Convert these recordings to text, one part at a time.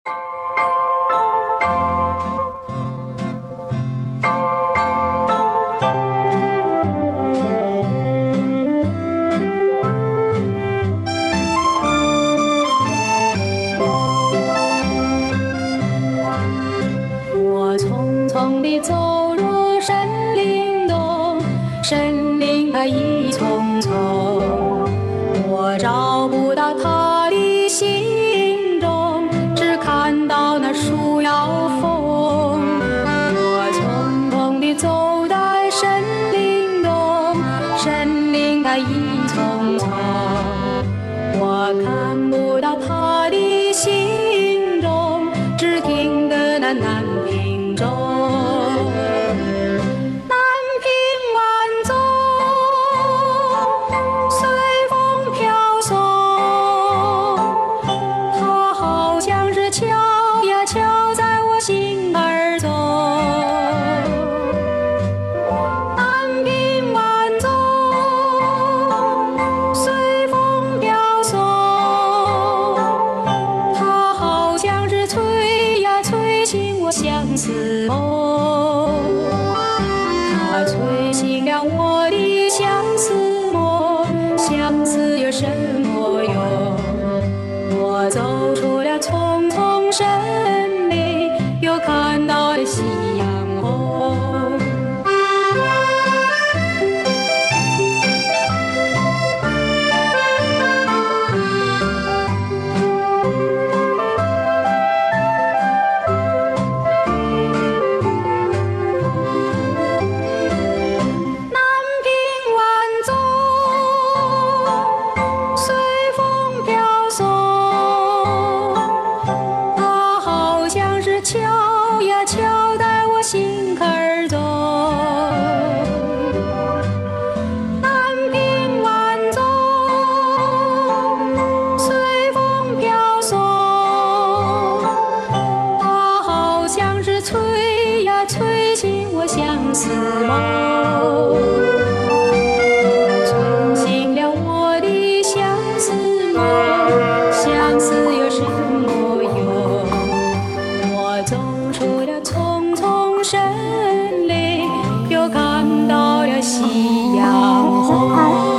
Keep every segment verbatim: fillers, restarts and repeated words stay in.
我匆匆地走入森林中，森林它一丛丛，我找不到它的行踪，只看到那树摇风。我匆匆地走在森林中，森林它一丛丛，我看不到它的行踪，只听得那南屏钟。南屏晚钟，随风飘送，它好像是敲呀敲在我心儿中。南屏晚钟，随风飘送，它好像是吹呀吹醒我相思梦，它吹醒了我的相思梦，相思有什么用？我走出了丛丛森林，又看到了夕阳红。南屏晚钟，随风飘送，它好像是敲呀敲在我心坎儿中。南屏晚钟，随风飘送，它好像是吹呀吹醒我相思梦，吹醒了我的相思梦，相思有什么用？我走出了丛丛森林，又看到了夕阳红。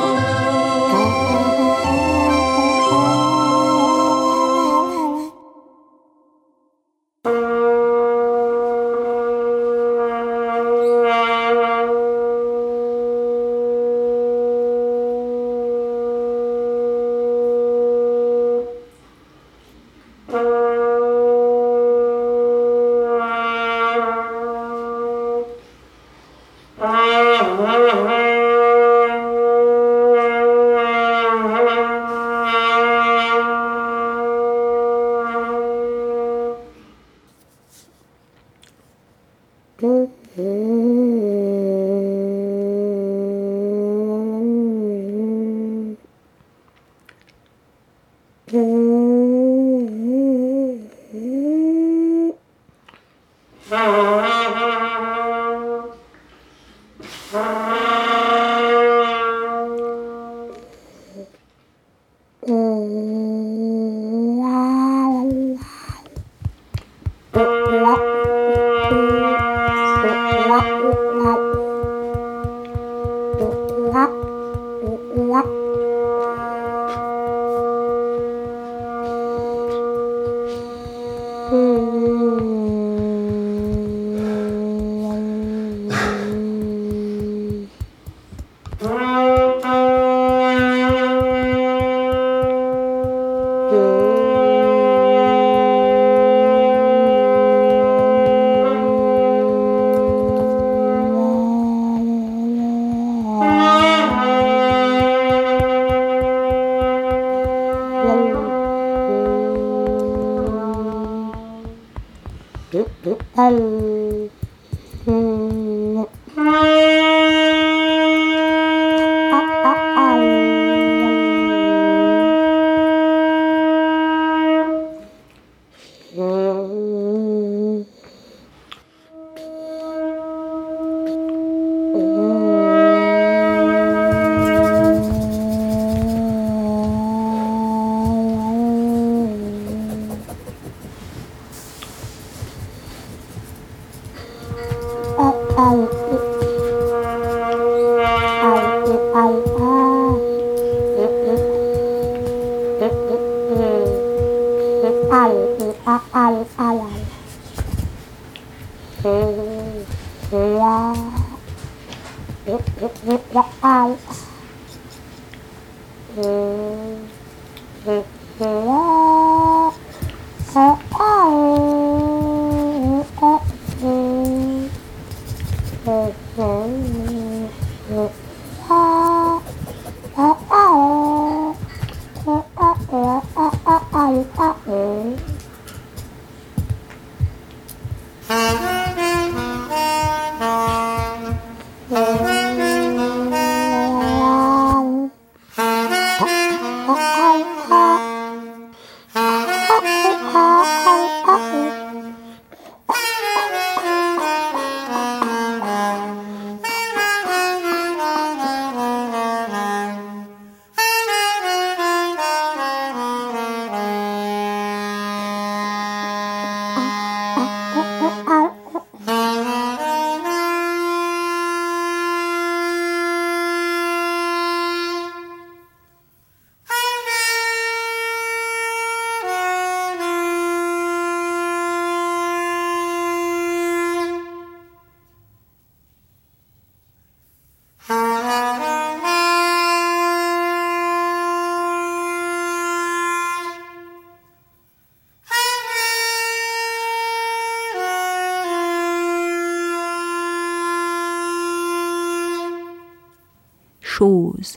Chose.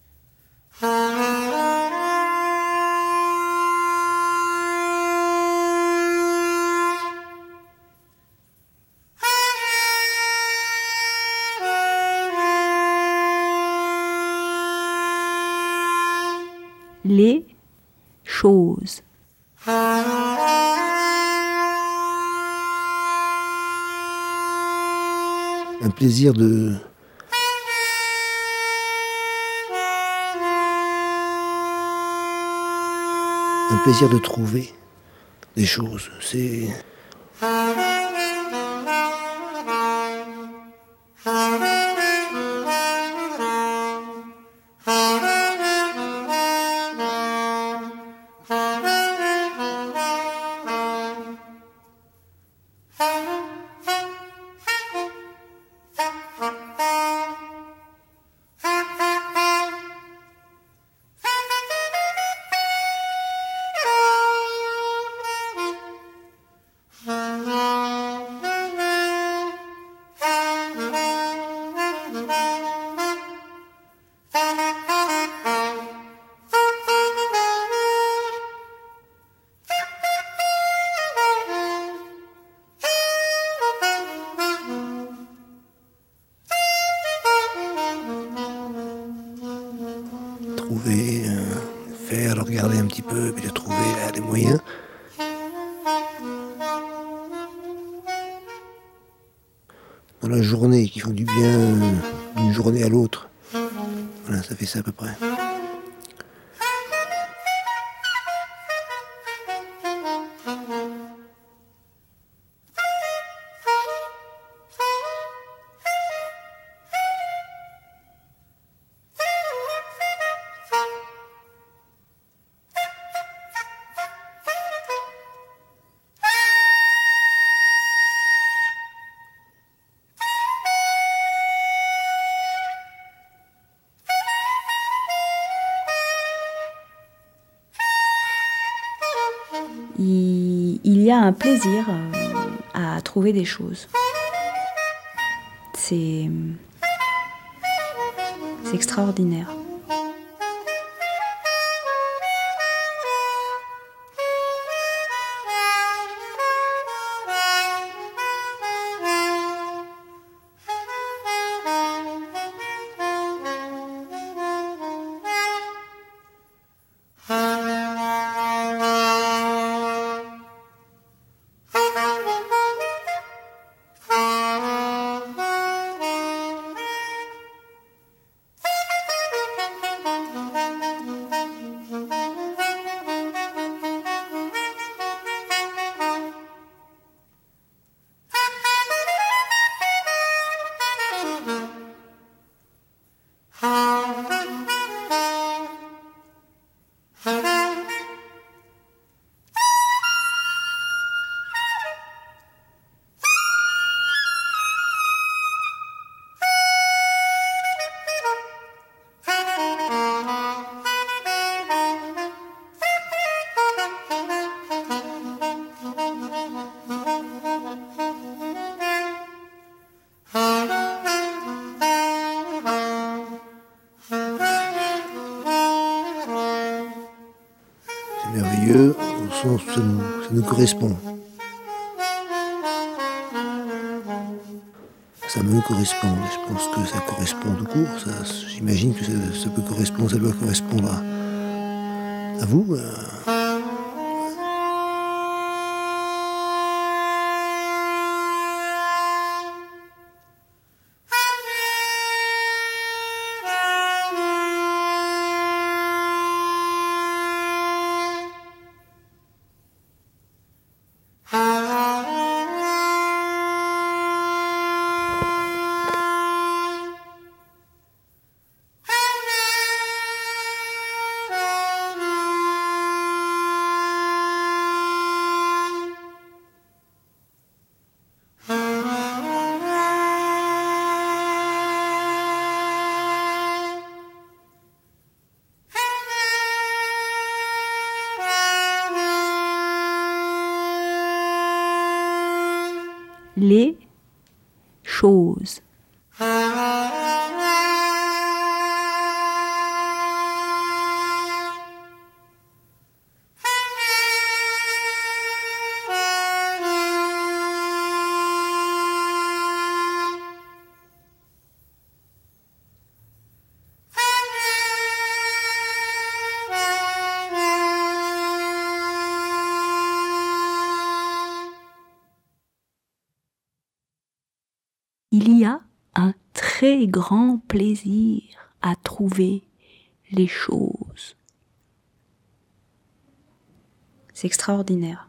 Les choses. Un plaisir de un plaisir de trouver des choses. C'est trouver, euh, faire, regarder un petit peu, puis de trouver là, des moyens. Dans la journée, qui font du bien euh, d'une journée à l'autre. Voilà, ça fait ça à peu près. Il, il y a un plaisir euh, à trouver des choses. C'est, c'est extraordinaire. chansons, ça nous, ça nous correspond. Ça me correspond, je pense que ça correspond tout court, ça, j'imagine que ça, ça peut correspondre, ça doit correspondre à, à vous. À... Les choses. Il y a un très grand plaisir à trouver les choses. C'est extraordinaire.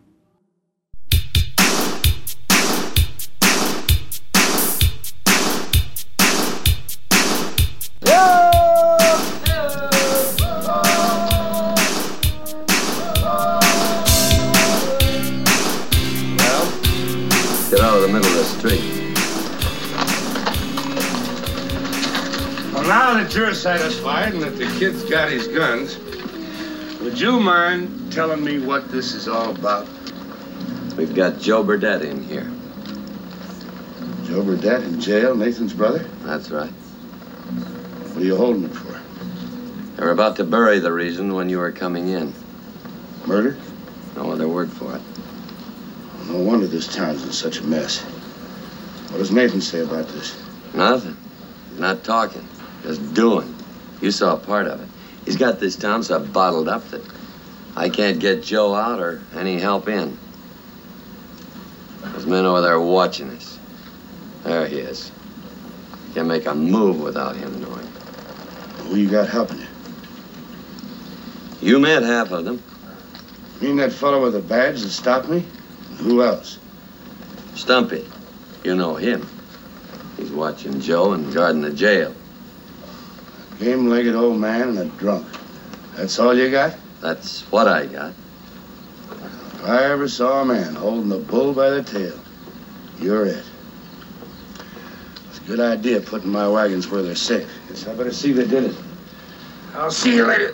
Well, get out of the middle of the street. Now that you're satisfied and that the kid's got his guns, would you mind telling me what this is all about? We've got Joe Burdett in here. Joe Burdett in jail, Nathan's brother? That's right. What are you holding him for? They were about to bury the reason when you were coming in. Murder? No other word for it. No wonder this town's in such a mess. What does Nathan say about this? Nothing. He's not talking. Just doing. You saw a part of it. He's got this town so bottled up that I can't get Joe out or any help in. There's men over there watching us. There he is. Can't make a move without him knowing. Who you got helping you? You met half of them. You mean that fellow with the badge that stopped me? And who else? Stumpy. You know him. He's watching Joe and guarding the jail. Game-legged old man and a drunk. That's all you got? That's what I got. If I ever saw a man holding the bull by the tail, you're it. It's a good idea putting my wagons where they're safe. Guess I better see they did it. I'll see you later.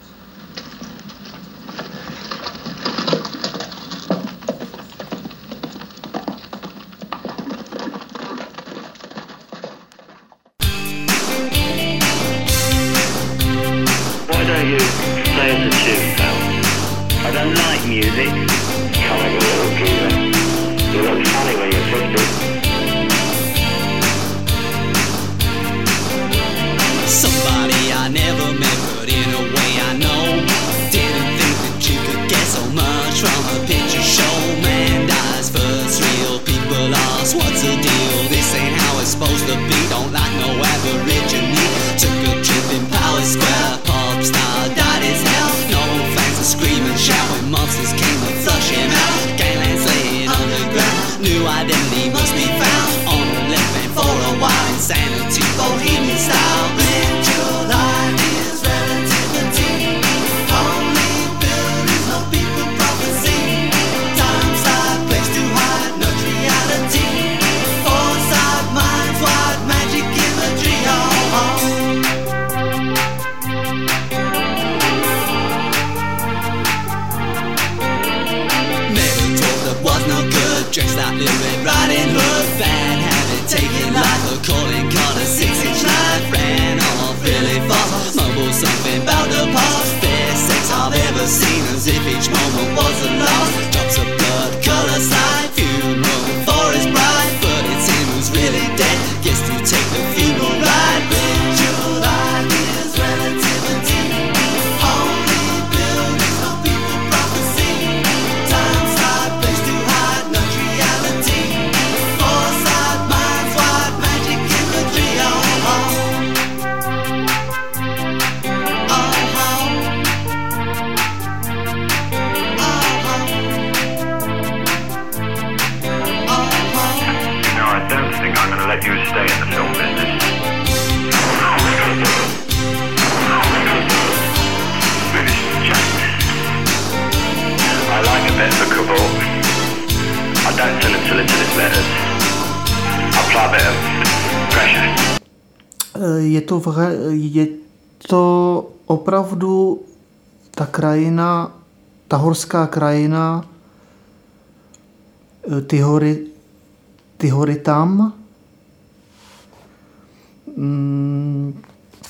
You play us a tune, pal. I don't like music. Come on, you little geezer. You look funny when you're fifty. Somebody I never met, but in a way I know. Didn't think that you could get so much from a picture show. Man dies first, real people ask, what's the deal? This ain't how it's supposed to be. Don't like no aborigine. Took a trip in Power Square. Pop star died as hell. No fans are screaming, shouting. Monsters came to flush him out. Ganglands laying underground. New identity must be found. On the left hand for a while. Insanity, bohemian style. Live your life is relativity. Only buildings, no people prophecy. Time, side, place to hide, no reality. Foresight, minds wide, magic imagery. Oh, oh. Was no good, dressed like Little Red Riding Hood. Bad habit, taking life, a calling card, a six-inch knife. Ran off really fast, mumbled something about the past. Best sex I've ever seen, as if each moment was a lie. love letters. Apply a bit of pressure. Je to, vre, je to opravdu ta krajina, ta horská krajina, ty hory, ty hory tam. Hmm.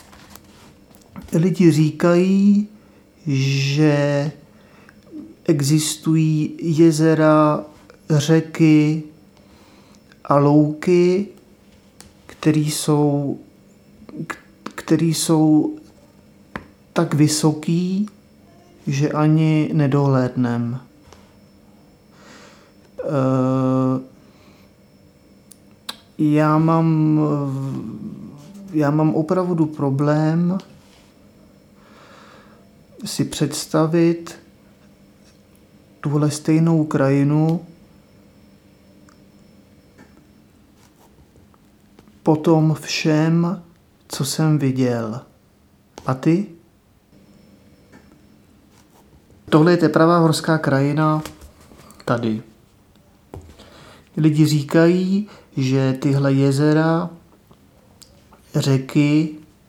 Lidi říkají, že existují jezera, řeky a louky, které jsou, které jsou tak vysoký, že ani nedohlédnem. Já mám, já mám opravdu problém si představit tuhle stejnou krajinu po tom všem, co jsem viděl. A ty? Tohle je tepravá horská krajina tady. Lidi říkají, že tyhle jezera, řeky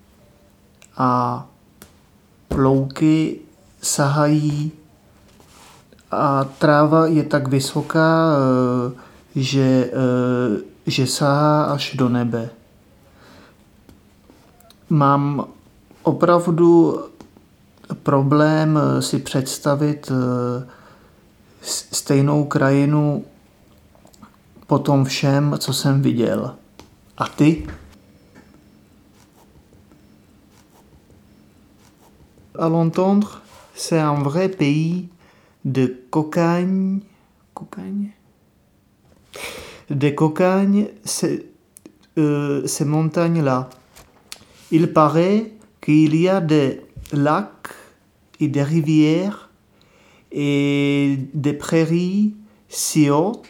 a louky sahají a tráva je tak vysoká, že, že sahá až do nebe. Mám opravdu problém si představit stejnou krajinu po tom všem, co jsem viděl. A ty? À l'entendre, c'est un vrai pays de cocagne. Cocagne? De cocagne, c'est, euh, ces montagnes-là. Il paraît qu'il y a des lacs et des rivières et des prairies si hautes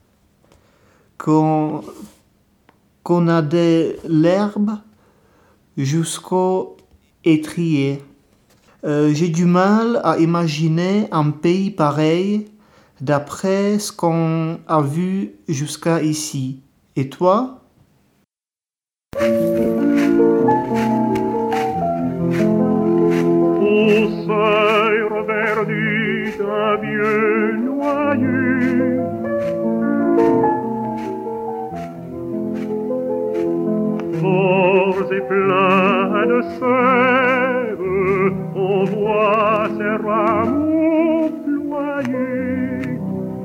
qu'on, qu'on a de l'herbe jusqu'au étrier. Euh, j'ai du mal à imaginer un pays pareil d'après ce qu'on a vu jusqu'à ici. Et toi? Seuil verdu d'un vieux noyer, forts et pleins de sève, on voit ces rameaux ployer.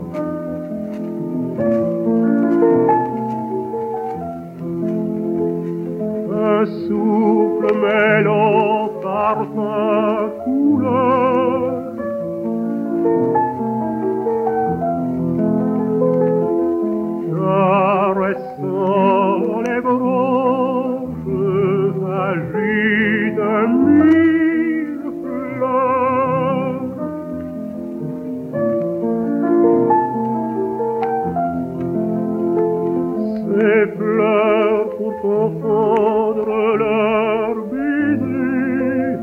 Un souffle mêlant parfum couleur, caressant les branches, agite mille fleurs. Ces fleurs pour confondre leur baiser,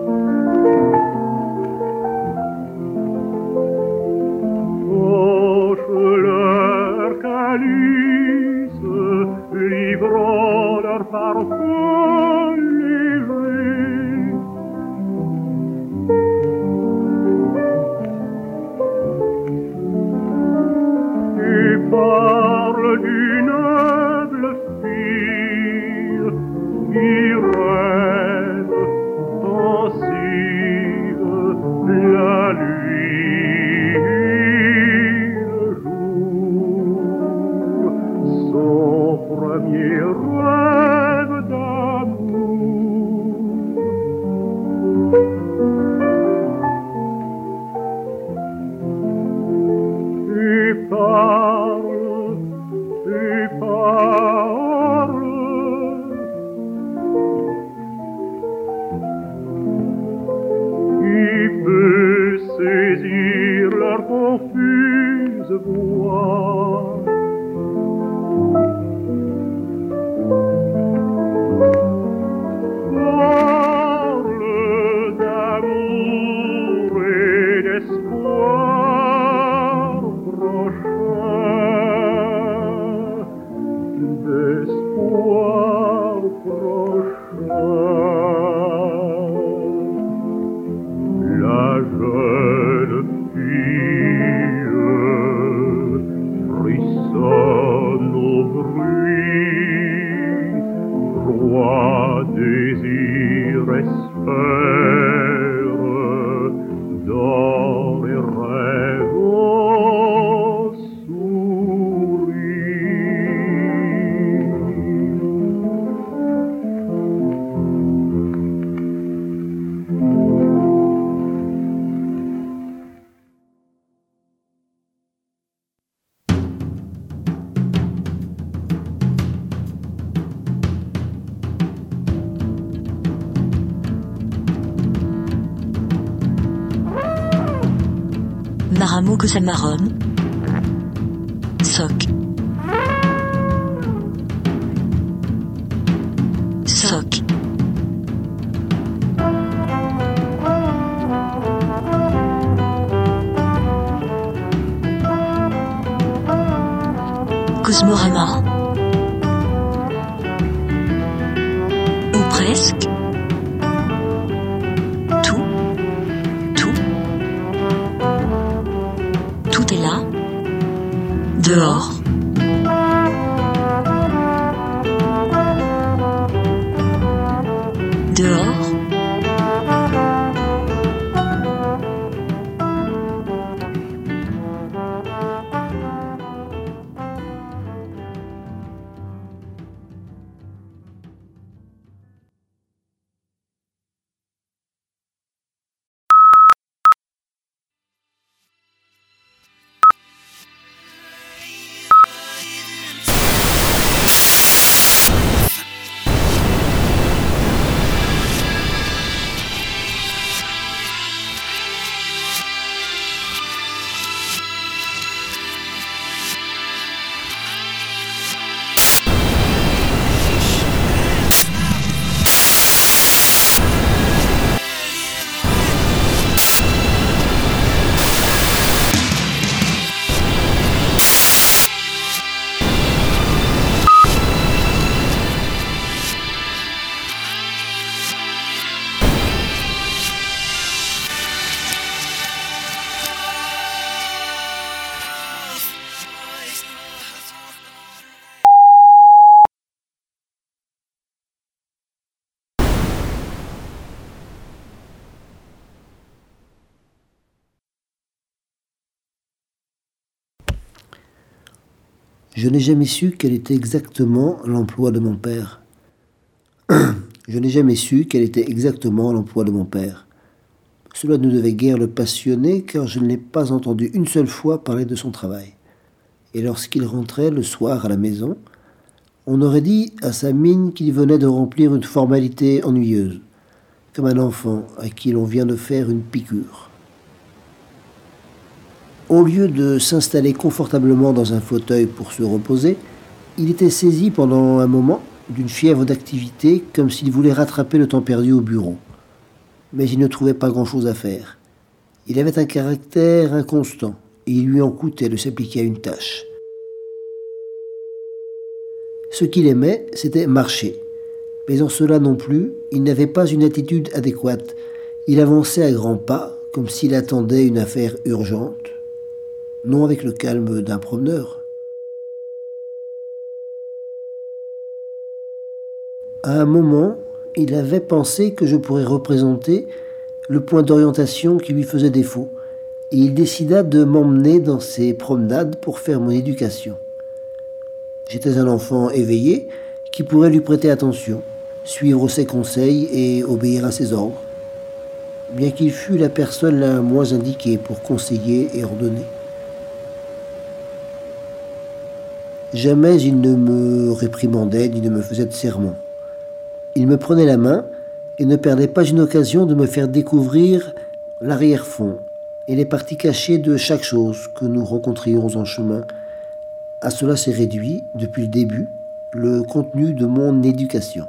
poche leur calice, livrant leur parfum léger. Tu parles d'une noble fille qui rêve pensive la nuit, le jour, son premier rêve d'amour. Tu parles, tu parles, qui peut saisir leur confuse voix? Parle d'amour et d'espoir prochain. Maramo Cosamaron. Soc. Soc. Cosmorama. Ou presque. Tout. Tout. Tout est là. Dehors. Dehors. Je n'ai jamais su quel était exactement l'emploi de mon père. Je n'ai jamais su quel était exactement l'emploi de mon père. Cela ne devait guère le passionner, car je ne l'ai pas entendu une seule fois parler de son travail. Et lorsqu'il rentrait le soir à la maison, on aurait dit à sa mine qu'il venait de remplir une formalité ennuyeuse, comme un enfant à qui l'on vient de faire une piqûre. Au lieu de s'installer confortablement dans un fauteuil pour se reposer, il était saisi pendant un moment d'une fièvre d'activité, comme s'il voulait rattraper le temps perdu au bureau. Mais il ne trouvait pas grand-chose à faire. Il avait un caractère inconstant, et il lui en coûtait de s'appliquer à une tâche. Ce qu'il aimait, c'était marcher. Mais en cela non plus, il n'avait pas une attitude adéquate. Il avançait à grands pas, comme s'il attendait une affaire urgente, non avec le calme d'un promeneur. À un moment, il avait pensé que je pourrais représenter le point d'orientation qui lui faisait défaut, et il décida de m'emmener dans ses promenades pour faire mon éducation. J'étais un enfant éveillé qui pourrait lui prêter attention, suivre ses conseils et obéir à ses ordres, bien qu'il fût la personne la moins indiquée pour conseiller et ordonner. Jamais il ne me réprimandait ni ne me faisait de sermons. Il me prenait la main et ne perdait pas une occasion de me faire découvrir l'arrière-fond et les parties cachées de chaque chose que nous rencontrions en chemin. À cela s'est réduit, depuis le début, le contenu de mon éducation.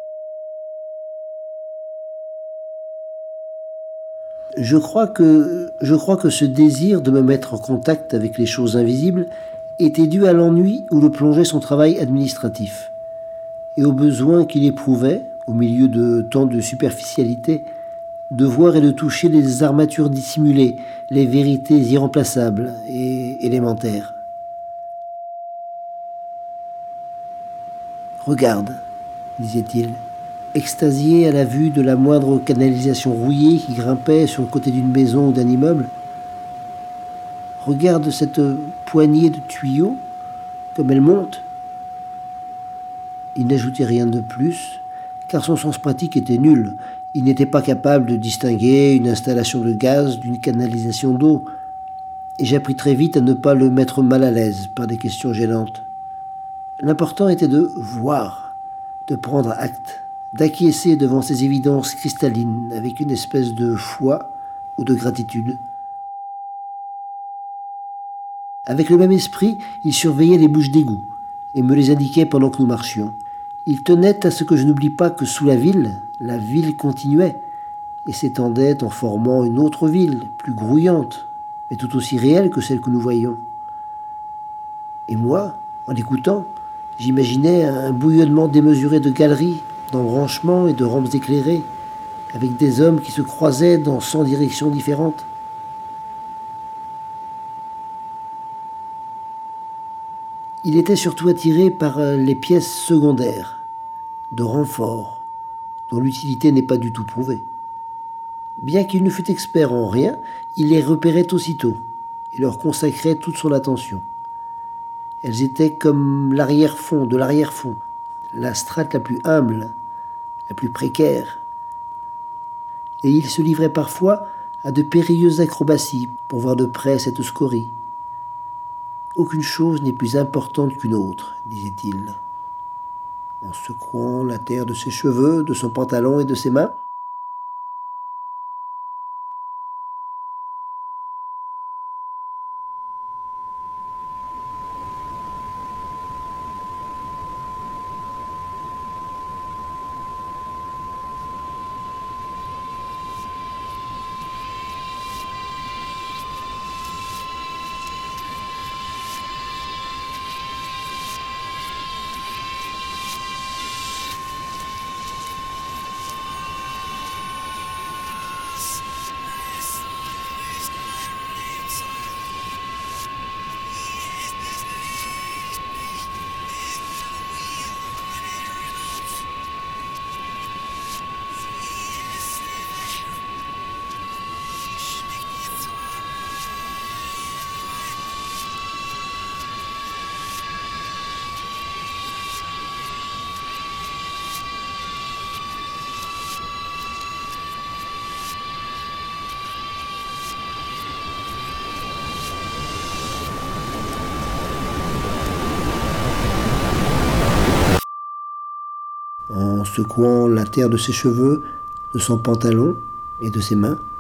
Je crois que, je crois que ce désir de me mettre en contact avec les choses invisibles était dû à l'ennui où le plongeait son travail administratif, et au besoin qu'il éprouvait, au milieu de tant de superficialité, de voir et de toucher les armatures dissimulées, les vérités irremplaçables et élémentaires. « Regarde, disait-il, extasié à la vue de la moindre canalisation rouillée qui grimpait sur le côté d'une maison ou d'un immeuble. Regarde cette poignée de tuyaux, comme elle monte. » Il n'ajoutait rien de plus, car son sens pratique était nul. Il n'était pas capable de distinguer une installation de gaz d'une canalisation d'eau, et j'appris très vite à ne pas le mettre mal à l'aise par des questions gênantes. L'important était de voir, de prendre acte, d'acquiescer devant ces évidences cristallines avec une espèce de foi ou de gratitude. Avec le même esprit, il surveillait les bouches d'égout et me les indiquait pendant que nous marchions. Il tenait à ce que je n'oublie pas que sous la ville, la ville continuait et s'étendait en formant une autre ville, plus grouillante, mais tout aussi réelle que celle que nous voyions. Et moi, en l'écoutant, j'imaginais un bouillonnement démesuré de galeries, d'embranchements et de rampes éclairées, avec des hommes qui se croisaient dans cent directions différentes. Il était surtout attiré par les pièces secondaires, de renfort, dont l'utilité n'est pas du tout prouvée. Bien qu'il ne fût expert en rien, il les repérait aussitôt et leur consacrait toute son attention. Elles étaient comme l'arrière-fond de l'arrière-fond, la strate la plus humble, la plus précaire. Et il se livrait parfois à de périlleuses acrobaties pour voir de près cette scorie. Aucune chose n'est plus importante qu'une autre, disait-il, en secouant la terre de ses cheveux, de son pantalon et de ses mains. En secouant la terre de ses cheveux, de son pantalon et de ses mains.